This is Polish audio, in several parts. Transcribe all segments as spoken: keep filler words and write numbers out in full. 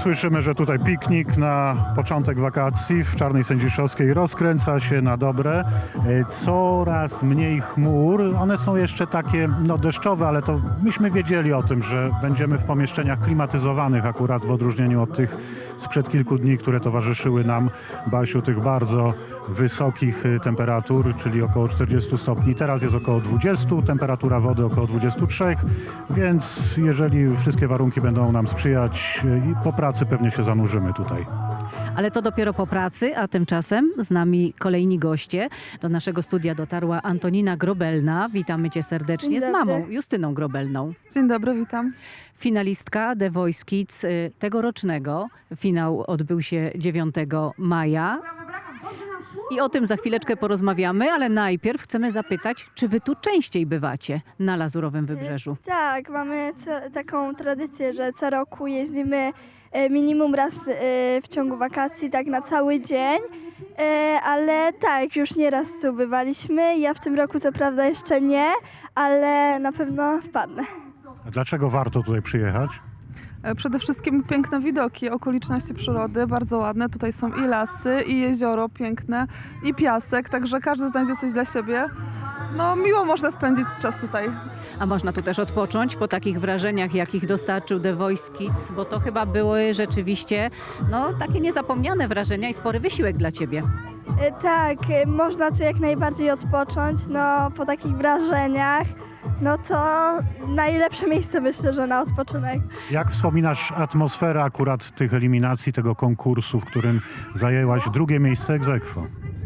Słyszymy, że tutaj piknik na początek wakacji w Czarnej Sędziszowskiej rozkręca się na dobre. E, Coraz mniej chmur. One są jeszcze takie no, deszczowe, ale to myśmy wiedzieli o tym, że będziemy w pomieszczeniach klimatyzowanych akurat w odróżnieniu od tych sprzed kilku dni, które towarzyszyły nam, Basiu, tych bardzo wysokich y, temperatur, czyli około czterdziestu stopni. Teraz jest około dwudziestu, temperatura wody około dwudziestu trzech, więc jeżeli wszystkie warunki będą nam sprzyjać y, i po pracy pewnie się zanurzymy tutaj. Ale to dopiero po pracy, a tymczasem z nami kolejni goście. Do naszego studia dotarła Antonina Grobelna. Witamy cię serdecznie Dzień z dobry. mamą, Justyną Grobelną. Dzień dobry, witam. Finalistka The Voice Kids y, tegorocznego. Finał odbył się dziewiątego maja. I o tym za chwileczkę porozmawiamy, ale najpierw chcemy zapytać, czy wy tu częściej bywacie na Lazurowym Wybrzeżu? Tak, mamy co, taką tradycję, że co roku jeździmy e, minimum raz e, w ciągu wakacji, tak na cały dzień, e, ale tak, już nieraz tu bywaliśmy. Ja w tym roku co prawda jeszcze nie, ale na pewno wpadnę. A dlaczego warto tutaj przyjechać? E, Przede wszystkim piękne widoki, okoliczności przyrody, bardzo ładne. Tutaj są i lasy, i jezioro piękne, i piasek, także każdy znajdzie coś dla siebie. No miło można spędzić czas tutaj. A można tu też odpocząć po takich wrażeniach, jakich dostarczył The Voice Kids, bo to chyba były rzeczywiście no, takie niezapomniane wrażenia i spory wysiłek dla ciebie. E, tak, e, można tu jak najbardziej odpocząć, no po takich wrażeniach, no to najlepsze miejsce myślę, że na odpoczynek. Jak wspominasz atmosferę akurat tych eliminacji, tego konkursu, w którym zajęłaś drugie miejsce ex aequo?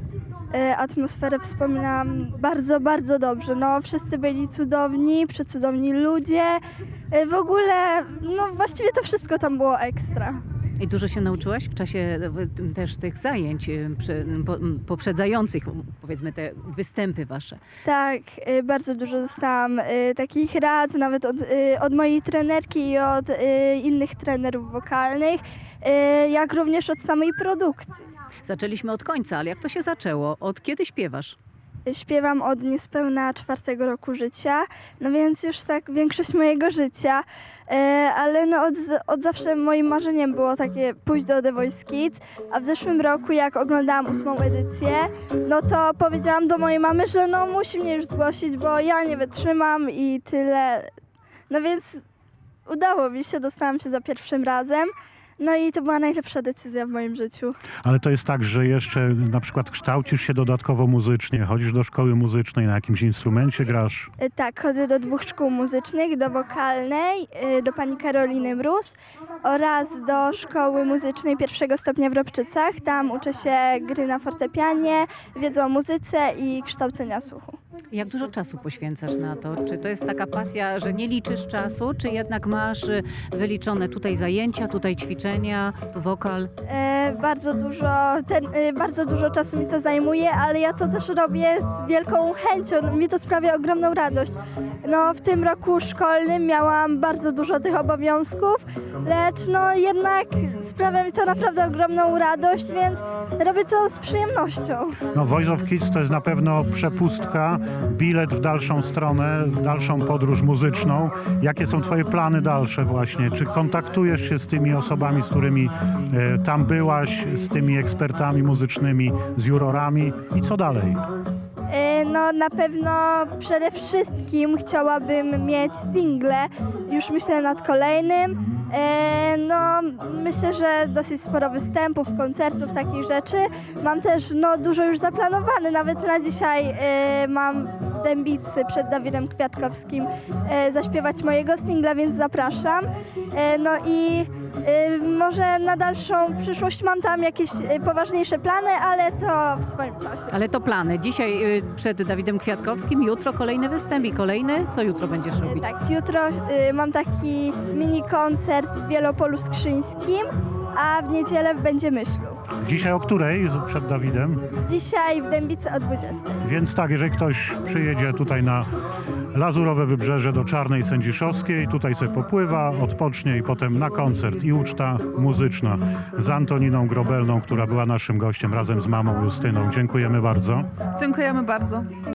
E, Atmosferę wspominam bardzo, bardzo dobrze. No, wszyscy byli cudowni, przecudowni ludzie. E, W ogóle, no właściwie to wszystko tam było ekstra. I dużo się nauczyłaś w czasie e, też tych zajęć e, przy- po- m, poprzedzających, powiedzmy, te występy wasze. Tak, e, bardzo dużo dostałam e, takich rad, nawet od, e, od mojej trenerki i od e, innych trenerów wokalnych, e, jak również od samej produkcji. Zaczęliśmy od końca, ale jak to się zaczęło? Od kiedy śpiewasz? Śpiewam od niespełna czwartego roku życia, no więc już tak większość mojego życia, e, ale no od, od zawsze moim marzeniem było takie pójść do The Voice Kids, a w zeszłym roku jak oglądałam ósmą edycję, no to powiedziałam do mojej mamy, że no musi mnie już zgłosić, bo ja nie wytrzymam i tyle. No więc udało mi się, dostałam się za pierwszym razem. No i to była najlepsza decyzja w moim życiu. Ale to jest tak, że jeszcze na przykład kształcisz się dodatkowo muzycznie, chodzisz do szkoły muzycznej, na jakimś instrumencie grasz. E, Tak, chodzę do dwóch szkół muzycznych, do wokalnej, e, do pani Karoliny Mróz oraz do szkoły muzycznej pierwszego stopnia w Robczycach. Tam uczę się gry na fortepianie, wiedzy o muzyce i kształcenia słuchu. Jak dużo czasu poświęcasz na to? Czy to jest taka pasja, że nie liczysz czasu, czy jednak masz y, wyliczone tutaj zajęcia, tutaj ćwiczenia, tu wokal? E, bardzo, dużo, ten, e, bardzo dużo czasu mi to zajmuje, ale ja to też robię z wielką chęcią. Mi to sprawia ogromną radość. No, w tym roku szkolnym miałam bardzo dużo tych obowiązków, lecz no, jednak sprawia mi to naprawdę ogromną radość, więc robię to z przyjemnością. No Voice of Kids to jest na pewno przepustka, bilet w dalszą stronę, dalszą podróż muzyczną. Jakie są twoje plany dalsze właśnie? Czy kontaktujesz się z tymi osobami, z którymi e, tam byłaś, z tymi ekspertami muzycznymi, z jurorami i co dalej? E, No na pewno przede wszystkim chciałabym mieć single, już myślę nad kolejnym. E, No myślę, że dosyć sporo występów, koncertów, takich rzeczy. Mam też no, dużo już zaplanowane, nawet na dzisiaj e, mam w Dębicy przed Dawidem Kwiatkowskim e, zaśpiewać mojego singla, więc zapraszam. E, No i e, może na dalszą przyszłość mam tam jakieś e, poważniejsze plany, ale to w swoim czasie. Ale to plany. Dzisiaj y, przed Dawidem Kwiatkowskim, jutro kolejny występ i kolejny. Co jutro będziesz robić? Tak, jutro y, mam taki mini koncert w Wielopolu Skrzyńskim, a w niedzielę w Będziemyślu. Dzisiaj o której przed Dawidem? Dzisiaj w Dębicy o dwudziestej. Więc tak, jeżeli ktoś przyjedzie tutaj na Lazurowe Wybrzeże do Czarnej Sędziszowskiej, tutaj sobie popływa, odpocznie i potem na koncert i uczta muzyczna z Antoniną Grobelną, która była naszym gościem razem z mamą Justyną. Dziękujemy bardzo. Dziękujemy bardzo.